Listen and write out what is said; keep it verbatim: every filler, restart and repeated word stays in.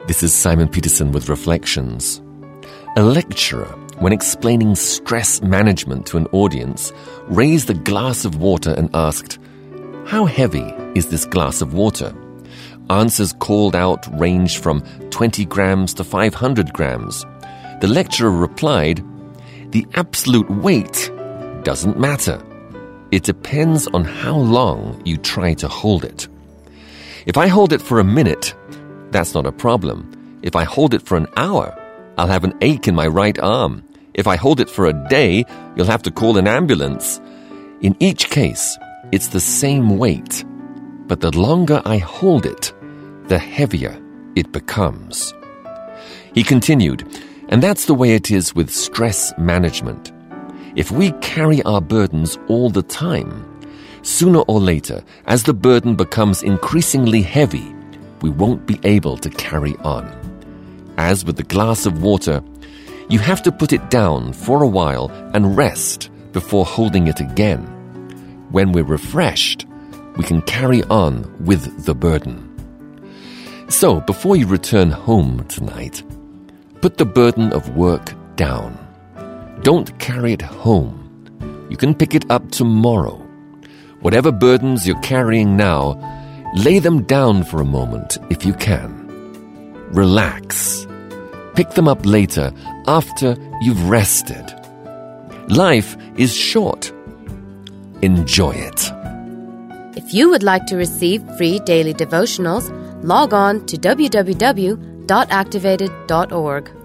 This is Simon Peterson with Reflections. A lecturer, when explaining stress management to an audience, raised a glass of water and asked, "How heavy is this glass of water?" Answers called out ranged from twenty grams to five hundred grams. The lecturer replied, "The absolute weight doesn't matter. It depends on how long you try to hold it. If I hold it for a minute, that's not a problem. If I hold it for an hour, I'll have an ache in my right arm. If I hold it for a day, you'll have to call an ambulance. In each case, it's the same weight, but the longer I hold it, the heavier it becomes." He continued, and that's the way it is with stress management. If we carry our burdens all the time, sooner or later, as the burden becomes increasingly heavy, we won't be able to carry on. As with the glass of water, you have to put it down for a while and rest before holding it again. When we're refreshed, we can carry on with the burden. So, before you return home tonight, put the burden of work down. Don't carry it home. You can pick it up tomorrow. Whatever burdens you're carrying now, lay them down for a moment if you can. Relax. Pick them up later after you've rested. Life is short. Enjoy it. If you would like to receive free daily devotionals, log on to w w w dot activated dot org.